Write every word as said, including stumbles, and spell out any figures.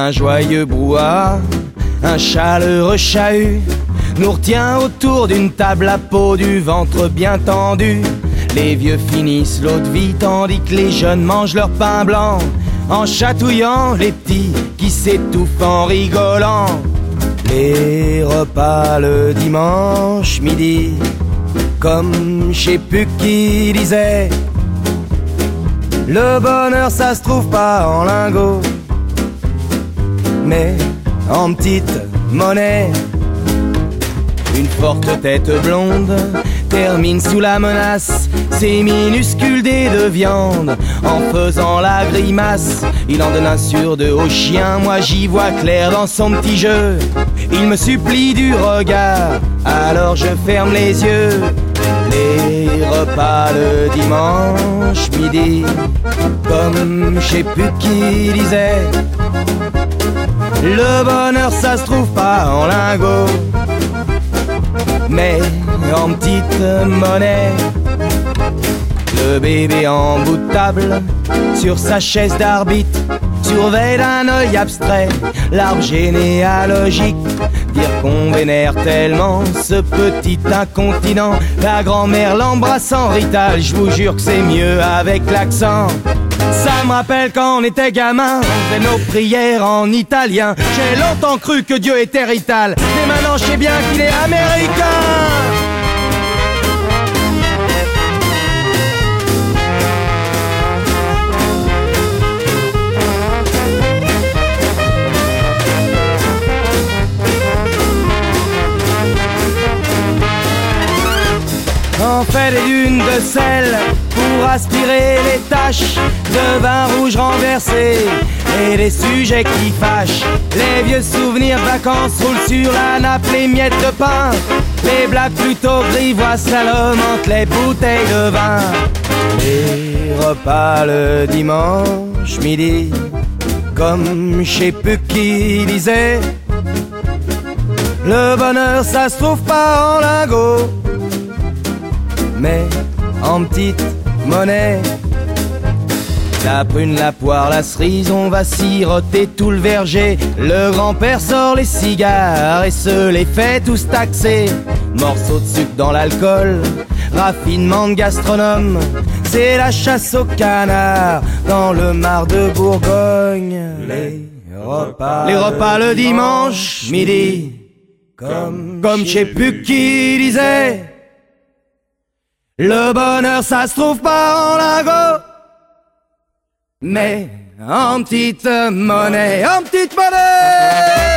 Un joyeux brouhaha, un chaleureux chahut nous retient autour d'une table à peau, du ventre bien tendu. Les vieux finissent l'eau de vie tandis que les jeunes mangent leur pain blanc, en chatouillant les petits qui s'étouffent en rigolant. Les repas le dimanche midi, comme je sais plus qui disait, le bonheur ça se trouve pas en lingots, mais en petite monnaie. Une forte tête blonde termine sous la menace ses minuscules dés de viande en faisant la grimace. Il en donne un sur deux au chien, moi j'y vois clair dans son petit jeu. Il me supplie du regard, alors je ferme les yeux. Les repas le dimanche midi, comme je sais plus qui disait, le bonheur ça se trouve pas en lingots, mais en petite monnaie. Le bébé en bout de table, sur sa chaise d'arbitre, surveille d'un œil abstrait l'arbre généalogique. Dire qu'on vénère tellement ce petit incontinent, la grand-mère l'embrasse en rital, je vous jure que c'est mieux avec l'accent. Ça me rappelle quand on était gamin, on faisait nos prières en italien. J'ai longtemps cru que Dieu était rital, mais maintenant je sais bien qu'il est américain. On fait des dunes de sel pour aspirer les taches de vin rouge renversé et des sujets qui fâchent. Les vieux souvenirs de vacances roulent sur la nappe, les miettes de pain, les blagues plutôt grivois slalom entre les bouteilles de vin. Les repas le dimanche midi, comme je sais plus qui disait, le bonheur ça se trouve pas en lingots, mais en petite monnaie. La prune, la poire, la cerise, on va siroter tout le verger. Le grand-père sort les cigares et se les fait tous taxer. Morceaux de sucre dans l'alcool, raffinement de gastronome, c'est la chasse au canard dans le mar de Bourgogne. Les repas, les repas le dimanche midi, comme, comme je sais plus qui disait, le bonheur ça se trouve pas en lingots, mais en petite monnaie, en petite monnaie.